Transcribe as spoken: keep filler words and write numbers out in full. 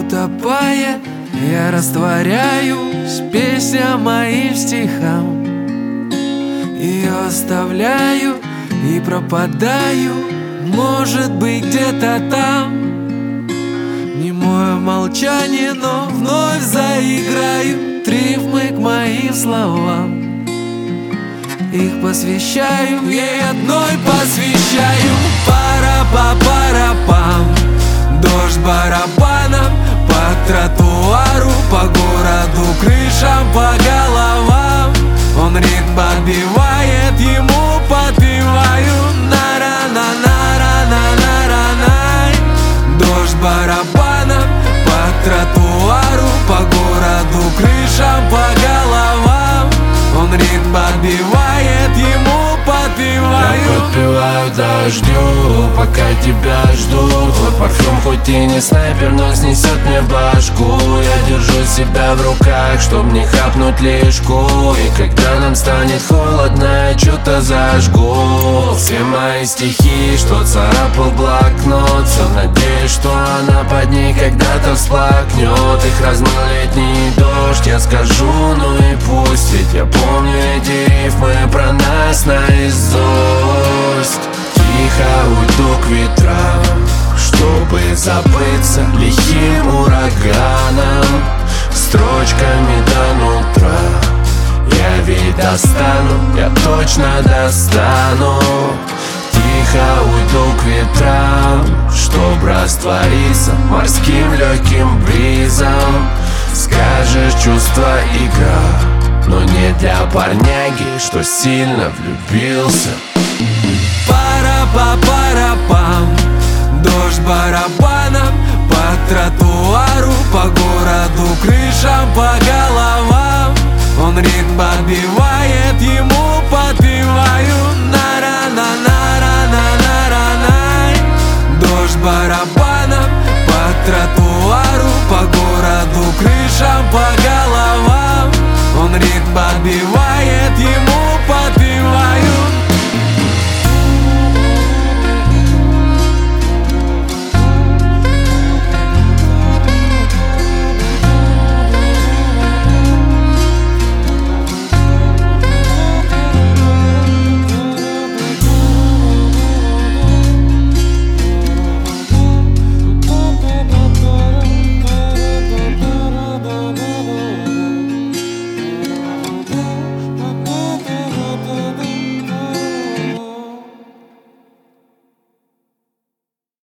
утопает, я растворяюсь, песня моим стихам. Ее оставляю и пропадаю, может быть, где-то там. Немое молчание, но вновь заиграю рифмы к моим словам. Их посвящаю, ей одной посвящаю. Пара-па-пара-пам. Дождь барабаном по тротуару, по городу, крышам, по головам. Он ритм подбивает, ему подпеваю. На-ра-на-на-ра-на-на-ра-най. Дождь барабаном по тротуару, по городу, крышам, по головам. Он ритм подбивает, ему подпеваю. Я подпеваю дождю, пока тебя жду. Твой парфюм хоть и не снайпер, но снесет мне башку. Я держу себя в руках, чтоб не хапнуть лишку. И когда нам станет холодно, я что-то зажгу. Все мои стихи, что царапал блокнот, все надеюсь, что она под ней когда-то всплакнет. Их размыл летний дождь, я скажу, ну и пусть. Ведь я помню эти рифмы про нас наизусть. Тихо уйду к ветрам, чтобы забыться лихим ураганом. Строчками до нутра я ведь достану, я точно достану. Тихо уйду к ветрам, чтоб раствориться морским легким бризом. Скажешь, чувство игра, но не для парняги, что сильно влюбился. Пара-па-пара-пам. Дождь барабаном по тротуару, по городу, крышам, по головам. Он ритм подбивает, ему подпеваю. На-ра-на-на-ра-на-на-ра-най. Дождь барабаном по тротуару,